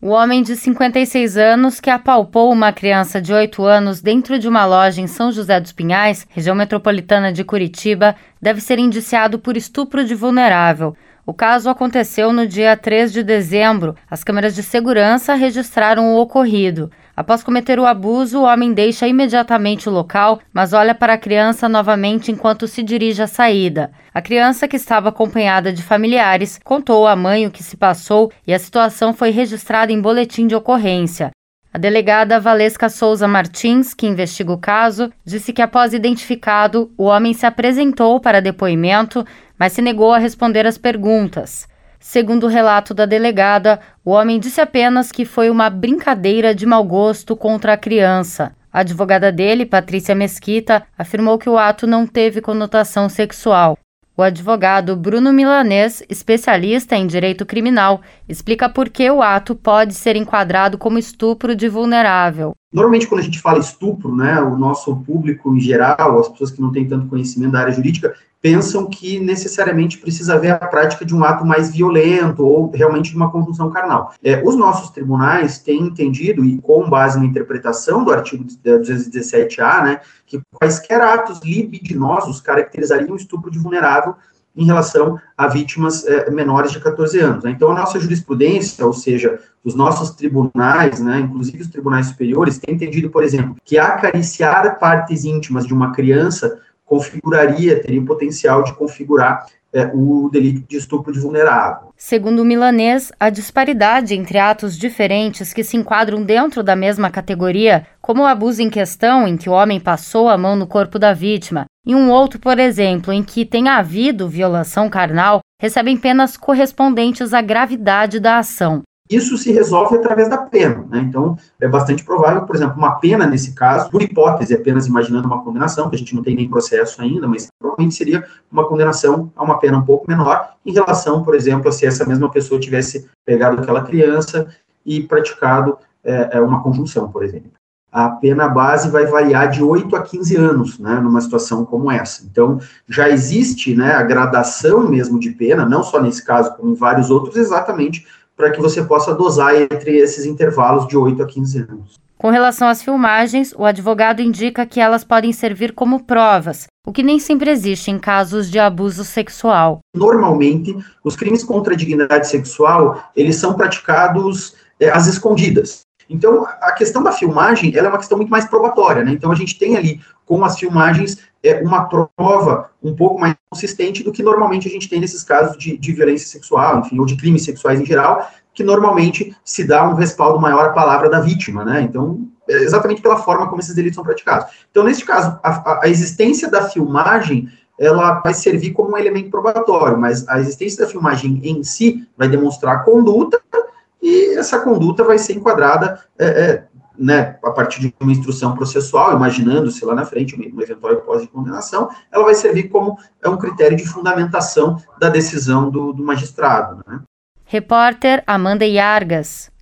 O homem de 56 anos que apalpou uma criança de 8 anos dentro de uma loja em São José dos Pinhais, região metropolitana de Curitiba, deve ser indiciado por estupro de vulnerável. O caso aconteceu no dia 3 de dezembro. As câmeras de segurança registraram o ocorrido. Após cometer o abuso, o homem deixa imediatamente o local, mas olha para a criança novamente enquanto se dirige à saída. A criança, que estava acompanhada de familiares, contou à mãe o que se passou e a situação foi registrada em boletim de ocorrência. A delegada Valesca Souza Martins, que investiga o caso, disse que após identificado, o homem se apresentou para depoimento, mas se negou a responder às perguntas. Segundo o relato da delegada, o homem disse apenas que foi uma brincadeira de mau gosto contra a criança. A advogada dele, Patrícia Mesquita, afirmou que o ato não teve conotação sexual. O advogado Bruno Milanês, especialista em direito criminal, explica por que o ato pode ser enquadrado como estupro de vulnerável. Normalmente, quando a gente fala estupro, né, o nosso público em geral, as pessoas que não têm tanto conhecimento da área jurídica, pensam que necessariamente precisa haver a prática de um ato mais violento ou realmente de uma conjunção carnal. Os nossos tribunais têm entendido, e com base na interpretação do artigo 217-A, né, que quaisquer atos libidinosos caracterizariam o estupro de vulnerável em relação a vítimas menores de 14 anos. Né? Então, a nossa jurisprudência, ou seja, os nossos tribunais, né, inclusive os tribunais superiores, têm entendido, por exemplo, que acariciar partes íntimas de uma criança teria o potencial de configurar o delito de estupro de vulnerável. Segundo o Milanês, a disparidade entre atos diferentes que se enquadram dentro da mesma categoria, como o abuso em questão, em que o homem passou a mão no corpo da vítima, e um outro, por exemplo, em que tenha havido violação carnal, recebem penas correspondentes à gravidade da ação. Isso se resolve através da pena, né? Então, é bastante provável, por exemplo, uma pena nesse caso, por hipótese, apenas imaginando uma condenação, que a gente não tem nem processo ainda, mas provavelmente seria uma condenação a uma pena um pouco menor, em relação, por exemplo, a se essa mesma pessoa tivesse pegado aquela criança e praticado uma conjunção, por exemplo. A pena base vai variar de 8 a 15 anos, né, numa situação como essa. Então, já existe, né, a gradação mesmo de pena, não só nesse caso, como em vários outros, exatamente para que você possa dosar entre esses intervalos de 8 a 15 anos. Com relação às filmagens, o advogado indica que elas podem servir como provas, o que nem sempre existe em casos de abuso sexual. Normalmente, os crimes contra a dignidade sexual, eles são praticados às escondidas. Então, a questão da filmagem, ela é uma questão muito mais probatória, né? Então, a gente tem ali, com as filmagens, uma prova um pouco mais consistente do que normalmente a gente tem nesses casos de violência sexual, enfim, ou de crimes sexuais em geral, que normalmente se dá um respaldo maior à palavra da vítima, né? Então, exatamente pela forma como esses delitos são praticados. Então, neste caso, a existência da filmagem, ela vai servir como um elemento probatório, mas a existência da filmagem em si vai demonstrar a conduta, e essa conduta vai ser enquadrada né, a partir de uma instrução processual, imaginando-se lá na frente uma eventual hipótese de condenação, ela vai servir como um critério de fundamentação da decisão do magistrado. Né? Repórter Amanda Iargas.